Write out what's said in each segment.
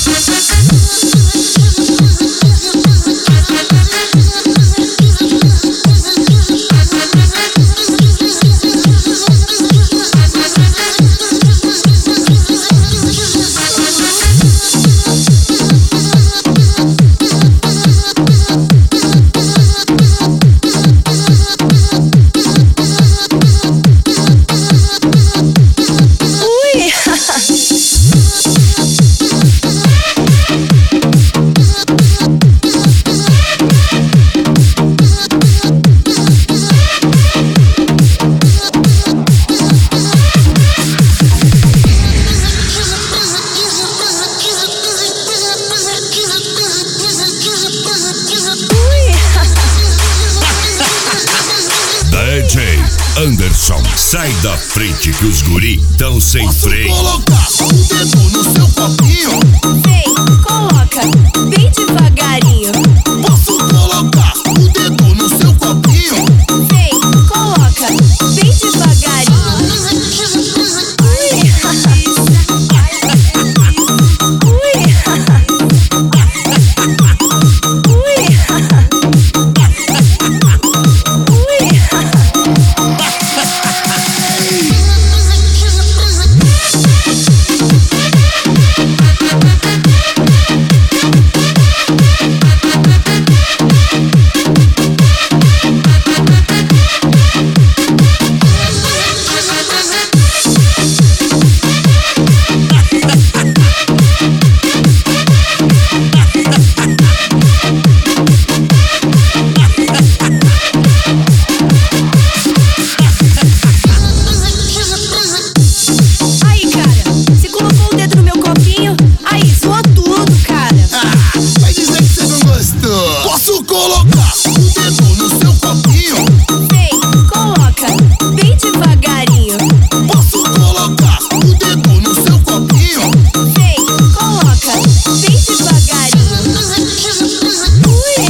DJ Anderson, sai da frente que os guri tão sem freio. Posso colocar o dedo no seu copinho? Vem, coloca, bem devagarinho. Posso colocar o dedo no seu copinho? Vem, coloca, bem devagarinho. Ui, aí, cara, você colocou o dedo no meu copinho, aí zoou tudo, cara. Vai dizer que você não gostou. Posso colocar o dedo no seu copinho? Vem, coloca, bem devagarinho. Posso colocar o dedo no seu copinho? Vem, coloca, bem devagarinho. Ui,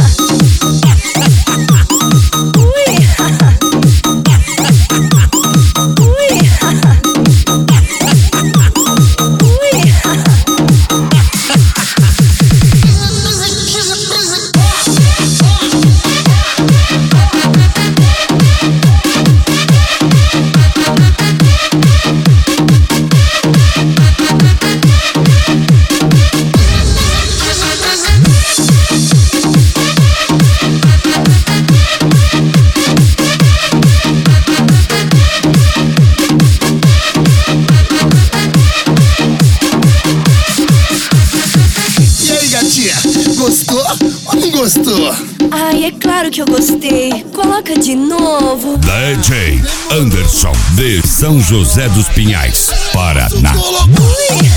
E aí, gatinha, gostou ou não gostou? ai, é claro que eu gostei. Coloca de novo. DJ Anderson, de São José dos Pinhais, Paraná. Posso colocar Ui.